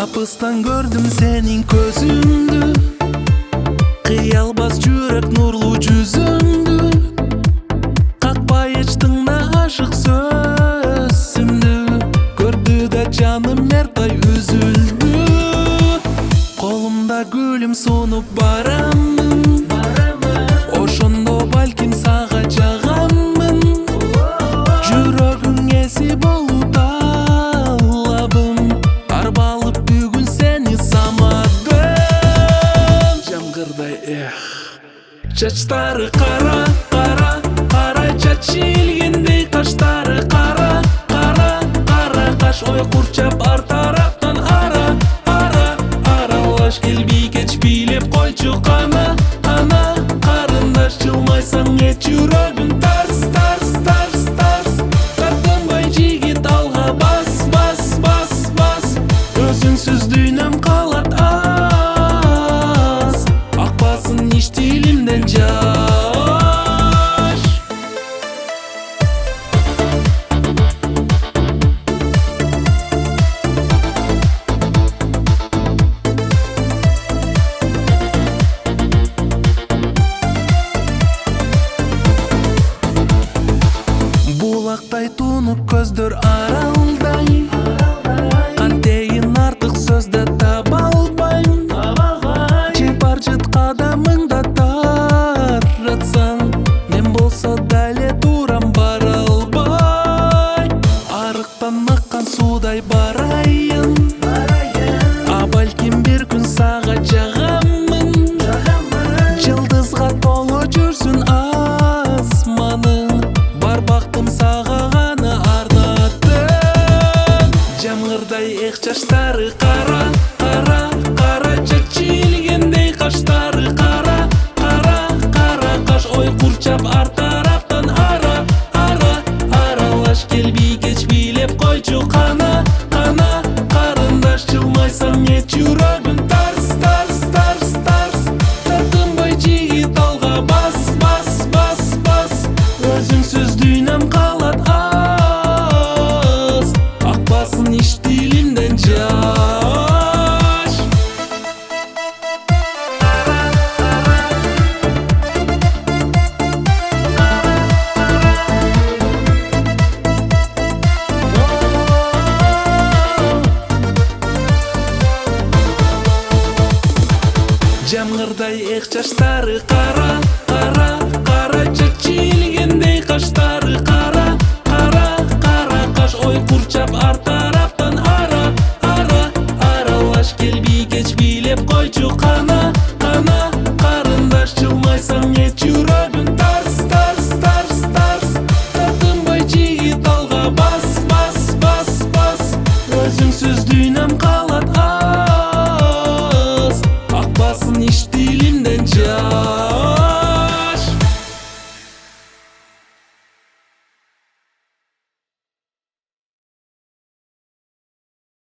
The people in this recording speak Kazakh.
Алпыстан көрдім сенің көзіңді, қиялбас жүрек нұрлы жүзіңді, қақпай іштің да ашық сөзімді, көрді да жаным мертай үзілді. Қолымда гүлім сонып барамын, ошондо балким сага жагамын. Жүрөгүң эси болуу талабым, арбалып бүгүн сени самадым. Жамгырдай чачтары кара, кара, кара, чачилгендей каштары кара, кара, кара каш. Ой курчап ар тараптан ара, ара, аралаш келбей кечпилеп койчу кана, кана. Карындаш жылмайсаң эт жүрөгүн тарс, тарс, тарс, тарс. Тартынбай жигит алга бас, бас, бас, бас. Өзүңсүз дүйнөм калат аз, акпасын иш тилимден жаш. Булактай тунук көздөр аралдай, кантейин артык сөздө таба албайм. Чепар жыт кадамыңда таратсаң, мен болсо дале турам бара албай. Арыктан аккан суудай барайын, а балким бир күн сага жагамын. Жылдызга толо жүрсүн асманың, бар бактым сага гана ардаттым. Жамгырдай эх чачтары кара, кара, кара, чачилгендей каштары кара, кара, кара каш. Ой курчап ар тараптан ара, ара, аралаш келбей кечпилеп койчу кана, кана. Карындаш жылмайсаң эт жүрөгүн тарс, тарс, тарс, тарс. Тартынбай жигит алга бас, бас, бас, бас. Өзүңсүз дүйнөм калат аз, акпасын иш тилимден жаш. Жамгырдай эх чачтары